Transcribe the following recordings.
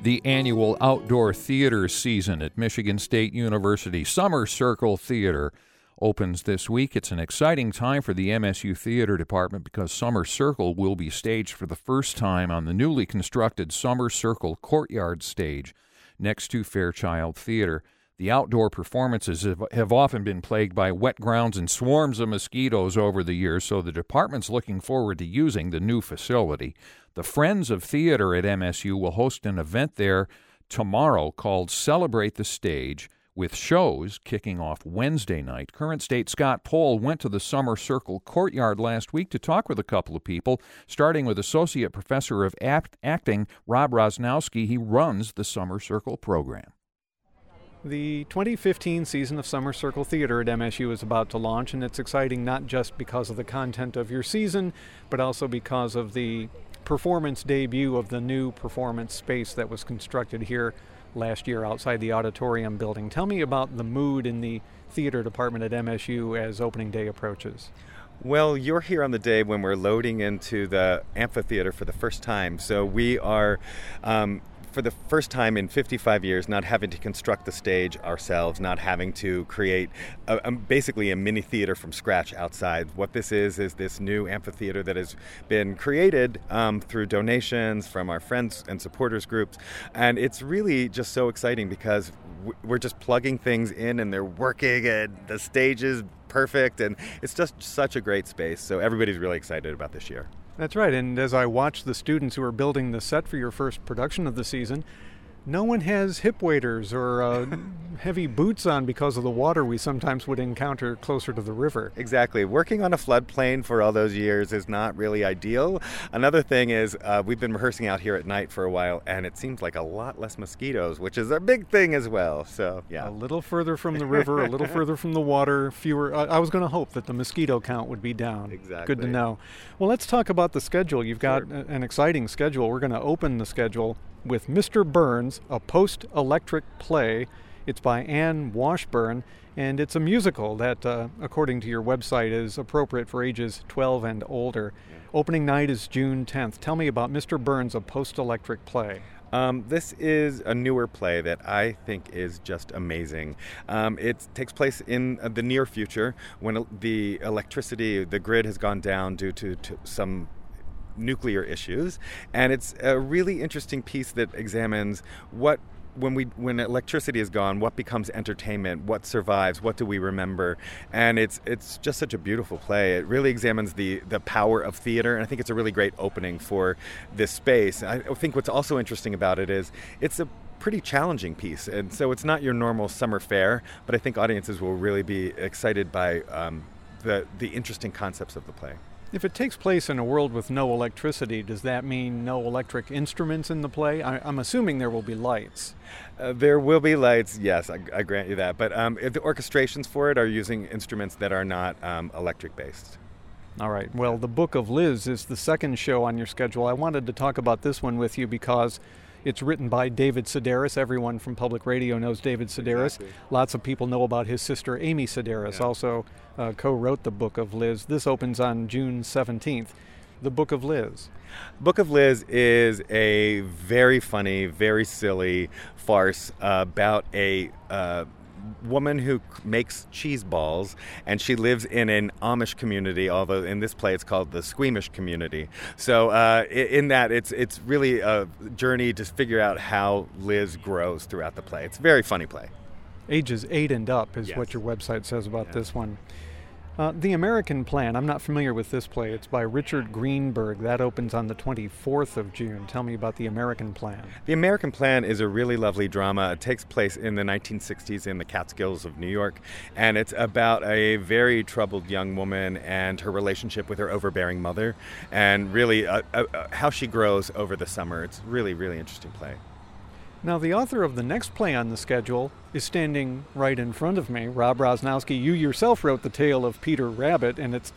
the annual outdoor theater season at Michigan State University. Summer Circle Theater opens this week. It's an exciting time for the MSU Theater Department because Summer Circle will be staged for the first time on the newly constructed Summer Circle Courtyard stage next to Fairchild Theater. The outdoor performances have often been plagued by wet grounds and swarms of mosquitoes over the years, so the department's looking forward to using the new facility. The Friends of Theater at MSU will host an event there tomorrow called Celebrate the Stage, with shows kicking off Wednesday night. Current State Scott Pohl went to the Summer Circle Courtyard last week to talk with a couple of people, starting with Associate Professor of Acting Rob Rosnowski. He runs the Summer Circle program. The 2015 season of Summer Circle Theater at MSU is about to launch, and it's exciting not just because of the content of your season, but also because of the performance debut of the new performance space that was constructed here last year outside the auditorium building. Tell me about the mood in the theater department at MSU as opening day approaches. Well, you're here on the day when we're loading into the amphitheater for the first time, so we are for the first time in 55 years, not having to construct the stage ourselves, not having to create basically a mini theater from scratch outside. What this is this new amphitheater that has been created through donations from our friends and supporters groups. And it's really just so exciting because we're just plugging things in and they're working and the stage is perfect. And it's just such a great space. So everybody's really excited about this year. That's right, and as I watch the students who are building the set for your first production of the season, no one has hip waders or heavy boots on because of the water we sometimes would encounter closer to the river. Exactly. Working on a floodplain for all those years is not really ideal. Another thing is we've been rehearsing out here at night for a while, and it seems like a lot less mosquitoes, which is a big thing as well. So, yeah. A little further from the river, a little further from the water, fewer. I was going to hope that the mosquito count would be down. Exactly. Good to know. Well, let's talk about the schedule. You've got an exciting schedule. We're going to open the schedule with Mr. Burns, a post-electric play. It's by Anne Washburn, and it's a musical that, according to your website, is appropriate for ages 12 and older. Yeah. Opening night is June 10th. Tell me about Mr. Burns, a post-electric play. This is a newer play that I think is just amazing. It takes place in the near future when the electricity, the grid has gone down due to some nuclear issues, and it's a really interesting piece that examines when electricity is gone, what becomes entertainment, what survives, what do we remember. And it's just such a beautiful play. It really examines the power of theater, and I think it's a really great opening for this space. I think what's also interesting about it is it's a pretty challenging piece, and so it's not your normal summer fare, but I think audiences will really be excited by the interesting concepts of the play. If it takes place in a world with no electricity, does that mean no electric instruments in the play? I'm assuming there will be lights. There will be lights, yes, I grant you that. But the orchestrations for it are using instruments that are not electric-based. All right. Well, The Book of Liz is the second show on your schedule. I wanted to talk about this one with you because it's written by David Sedaris. Everyone from public radio knows David Sedaris. Exactly. Lots of people know about his sister, Amy Sedaris, also co-wrote The Book of Liz. This opens on June 17th. The Book of Liz. Book of Liz is a very funny, very silly farce about a woman who makes cheese balls, and she lives in an Amish community, although in this play it's called the Squeamish community. So in that it's really a journey to figure out how Liz grows throughout the play. It's a very funny play. Ages 8 and up is Yes. what your website says about this one. The American Plan, I'm not familiar with this play. It's by Richard Greenberg. That opens on the 24th of June. Tell me about The American Plan. The American Plan is a really lovely drama. It takes place in the 1960s in the Catskills of New York, and it's about a very troubled young woman and her relationship with her overbearing mother, and really how she grows over the summer. It's really, really interesting play. Now, the author of the next play on the schedule is standing right in front of me. Rob Rosnowski, you yourself wrote the tale of Peter Rabbit, and it's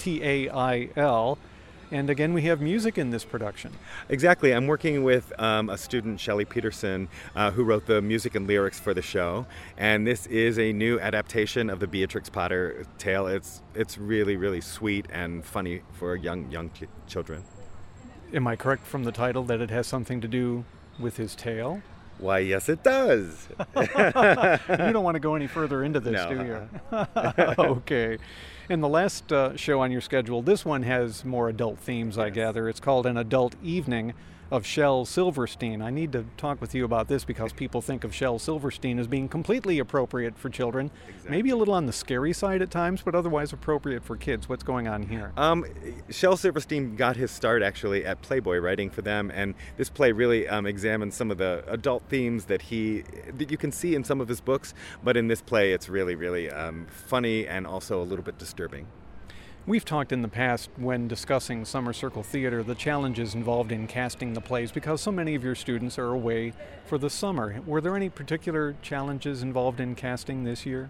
Tail. And again, we have music in this production. Exactly. I'm working with a student, Shelley Peterson, who wrote the music and lyrics for the show. And this is a new adaptation of the Beatrix Potter tale. It's really, really sweet and funny for young children. Am I correct from the title that it has something to do with his tale? Why, yes, it does. You don't want to go any further into this, No. do you? Okay. And the last show on your schedule, this one has more adult themes, I gather. It's called An Adult Evening of Shel Silverstein. I need to talk with you about this because people think of Shel Silverstein as being completely appropriate for children, maybe a little on the scary side at times, but otherwise appropriate for kids. What's going on here? Shel Silverstein got his start actually at Playboy writing for them, and this play really examines some of the adult themes that you can see in some of his books, but in this play it's really, really funny and also a little bit disturbing. We've talked in the past when discussing Summer Circle Theater, the challenges involved in casting the plays because so many of your students are away for the summer. Were there any particular challenges involved in casting this year?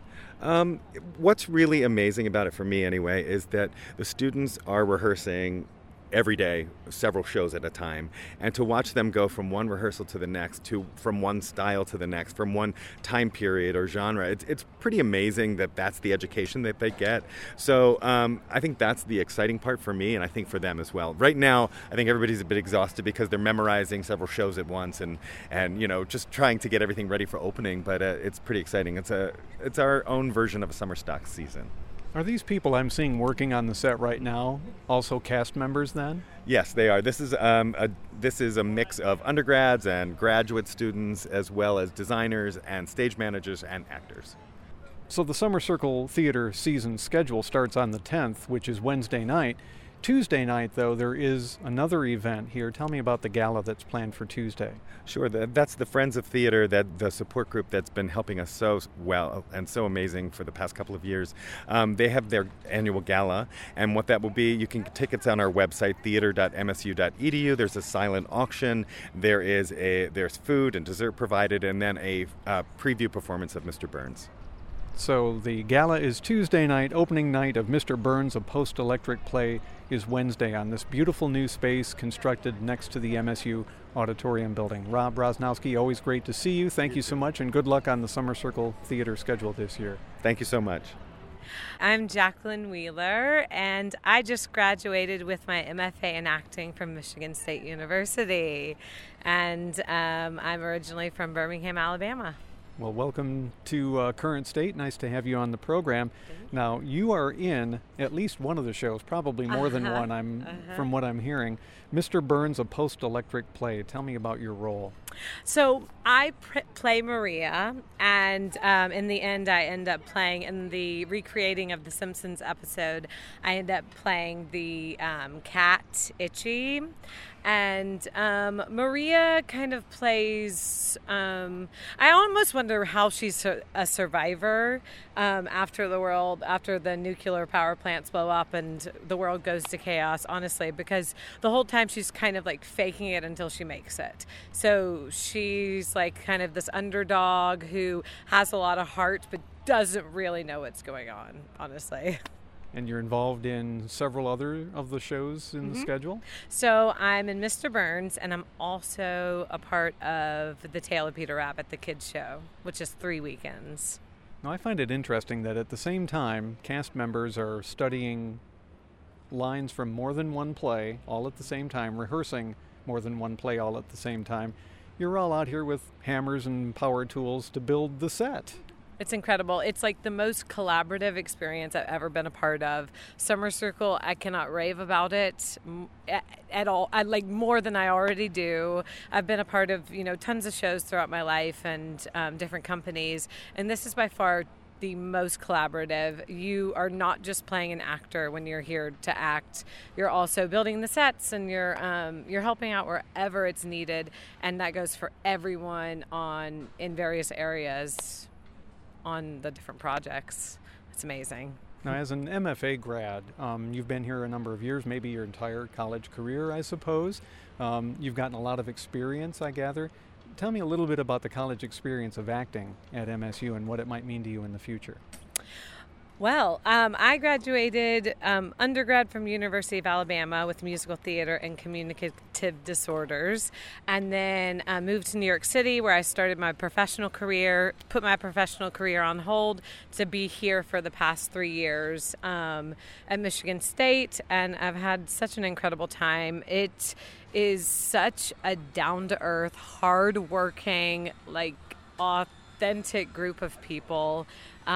What's really amazing about it for me anyway is that the students are rehearsing every day, several shows at a time, and to watch them go from one rehearsal to the next, from one style to the next, from one time period or genre, it's pretty amazing that that's the education that they get. So I think that's the exciting part for me, and I think for them as well. Right now, I think everybody's a bit exhausted because they're memorizing several shows at once and just trying to get everything ready for opening, but it's pretty exciting. It's our own version of a summer stock season. Are these people I'm seeing working on the set right now also cast members then? Yes, they are. This is a mix of undergrads and graduate students, as well as designers and stage managers and actors. So the Summer Circle Theater season schedule starts on the 10th, which is Wednesday night. Tuesday night, though, there is another event here. Tell me about the gala that's planned for Tuesday. Sure. That's the Friends of Theater, the support group that's been helping us so well and so amazing for the past couple of years. They have their annual gala, and what that will be, you can get tickets on our website, theater.msu.edu. There's a silent auction. There's food and dessert provided, and then a preview performance of Mr. Burns. So the gala is Tuesday night. Opening night of Mr. Burns, a post-electric play, is Wednesday on this beautiful new space constructed next to the MSU Auditorium building. Rob Rosnowski, always great to see you. Thank you so much, and good luck on the Summer Circle Theater schedule this year. Thank you so much. I'm Jacqueline Wheeler, and I just graduated with my MFA in acting from Michigan State University. And I'm originally from Birmingham, Alabama. Well, welcome to Current State. Nice to have you on the program. Now, you are in at least one of the shows, probably more than one, from what I'm hearing. Mr. Burns, a post-electric play. Tell me about your role. So I play Maria, and in the end, I end up playing, in the recreating of the Simpsons episode, I end up playing the cat, Itchy. And Maria kind of plays, I almost wonder how she's a survivor after the nuclear power plants blow up and the world goes to chaos, honestly, because the whole time she's kind of like faking it until she makes it. So she's like kind of this underdog who has a lot of heart but doesn't really know what's going on, honestly. And you're involved in several other of the shows in the schedule? So I'm in Mr. Burns, and I'm also a part of The Tale of Peter Rabbit, the kids show, which is 3 weekends. Now, I find it interesting that at the same time, cast members are studying lines from more than one play all at the same time, rehearsing more than one play all at the same time. You're all out here with hammers and power tools to build the set. It's incredible. It's like the most collaborative experience I've ever been a part of. Summer Circle, I cannot rave about it at all. I like more than I already do. I've been a part of, tons of shows throughout my life and different companies. And this is by far the most collaborative. You are not just playing an actor when you're here to act. You're also building the sets, and you're helping out wherever it's needed. And that goes for everyone in various areas on the different projects. It's amazing. Now, as an MFA grad, you've been here a number of years, maybe your entire college career, I suppose. You've gotten a lot of experience, I gather. Tell me a little bit about the college experience of acting at MSU and what it might mean to you in the future. Well, I graduated undergrad from University of Alabama with musical theater and communicative disorders, and then moved to New York City where I started my professional career, put my professional career on hold to be here for the past 3 years at Michigan State, and I've had such an incredible time. It is such a down-to-earth, hard-working, like authentic group of people.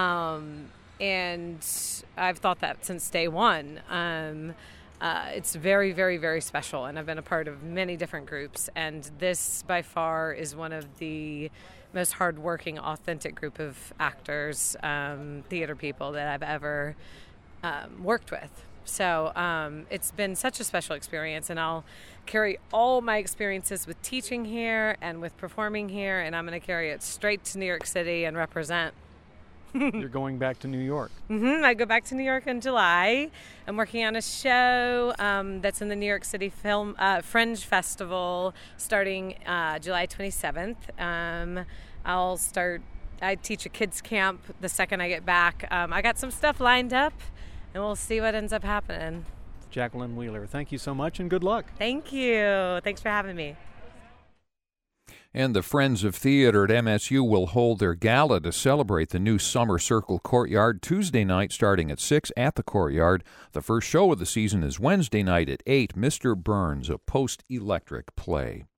And I've thought that since day one. It's very, very, very special, and I've been a part of many different groups, and this by far is one of the most hardworking, authentic group of actors, theater people that I've ever worked with. So it's been such a special experience, and I'll carry all my experiences with teaching here and with performing here, and I'm going to carry it straight to New York City and represent. You're going back to New York. I go back to New York in July. I'm working on a show that's in the New York City Film Fringe Festival starting July 27th. I teach a kids camp the second I get back. I got some stuff lined up, and we'll see what ends up happening. Jacqueline Wheeler, thank you so much and good luck. Thank you. Thanks for having me. And the Friends of Theater at MSU will hold their gala to celebrate the new Summer Circle Courtyard Tuesday night starting at 6 at the Courtyard. The first show of the season is Wednesday night at 8, Mr. Burns, a post-electric play.